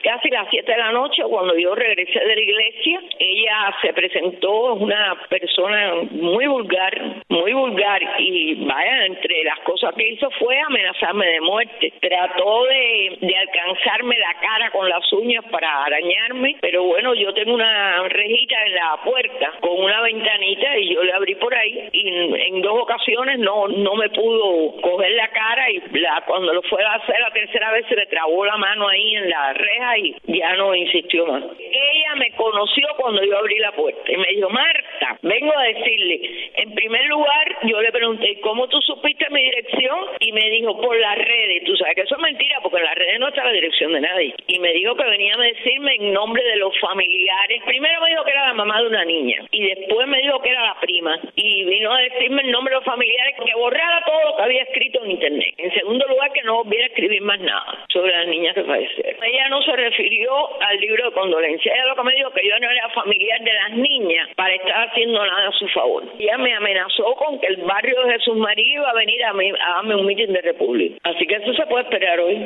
casi las 7 de la noche, cuando yo regresé de la iglesia, ella se presentó, una persona muy vulgar, y vaya, entre las cosas que hizo fue amenazarme de muerte. Trató de alcanzarme la cara con las uñas para arañarme, pero bueno, yo tengo una rejita en la puerta con una ventanita y yo le abrí por ahí, y en 2 ocasiones no me pudo coger la cara, y cuando lo fue a hacer la tercera vez se le trabó la mano ahí en la reja y ya no insistió más. Ella me conoció cuando yo abrí la puerta y me dijo: Marta, vengo a decirle, en primer lugar, yo le pregunté: ¿cómo tú supiste mi dirección? Y me dijo: por las redes. Tú sabes que eso es mentira, porque en las redes no está la dirección de nadie. Y me dijo que venía a decirme en nombre de los familiares. Primero me dijo que era la mamá de una niña, y después me dijo que era la prima, y vino a decirme en nombre de los familiares que borrara todo lo que había escrito en internet. En segundo lugar, que no volviera a escribir más nada sobre las niñas que fallecieron. Ella no se refirió al libro de condolencia. Ella lo que me dijo que yo no era familiar de las niñas para estar haciendo nada a su favor. Ella me amenazó con que el barrio de Jesús María iba a venir a darme un mitin de República. Así que eso se puede esperar hoy.